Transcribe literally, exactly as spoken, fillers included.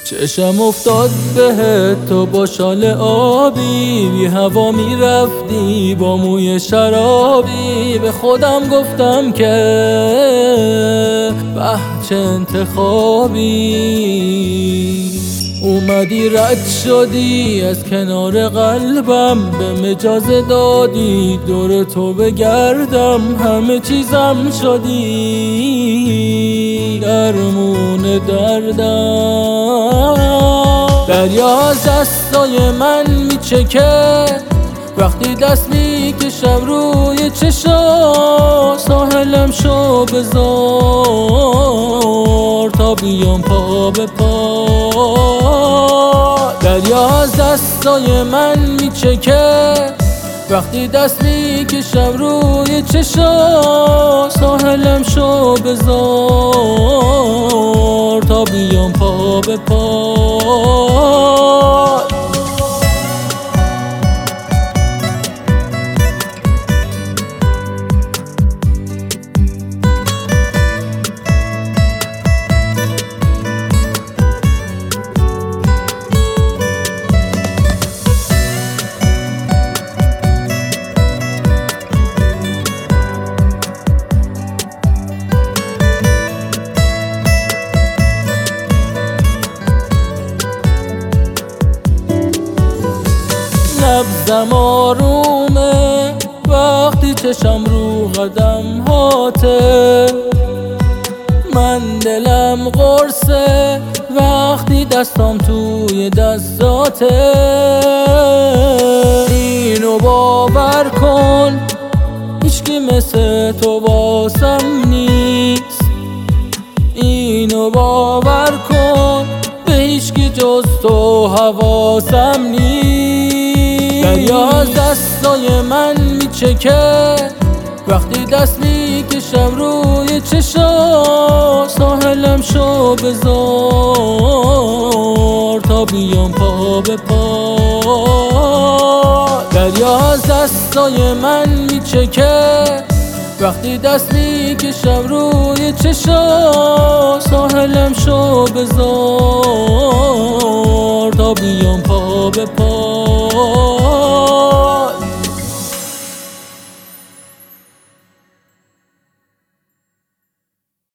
چشم افتاد بهت تو با شال آبی، بی هوا میرفتی با موی شرابی. به خودم گفتم که به چه انتخابی. اومدی رد شدی از کنار قلبم، به مجاز دادی دور تو بگردم. همه چیزم شدی درمون دردم. دریا از دستای من میچکه وقتی دست میکشم روی چشا. ساحلم شو بذار تا بیام پا به پا. دریا از دستای من میچکه وقتی دست میکشم روی چشا. ساحلم شو بذار تا بیام پا به پا. نبضم آرومه وقتی چشم رو قدم هاته. من دلم قرصه وقتی دستام توی دستاته. اینو باور کن هیچکی مثل تو واسم نیست. اینو باور کن به هیچکی جز تو حواسم نیست. دریا از دستای من میچکه وقتی دست میکشم روی چشا. ساحلم شو بذار تا بیام پا به پا. دریا از دستای من میچکه وقتی دست میکشم روی چشا. ساحلم شو بذار تا بیام پا به پا.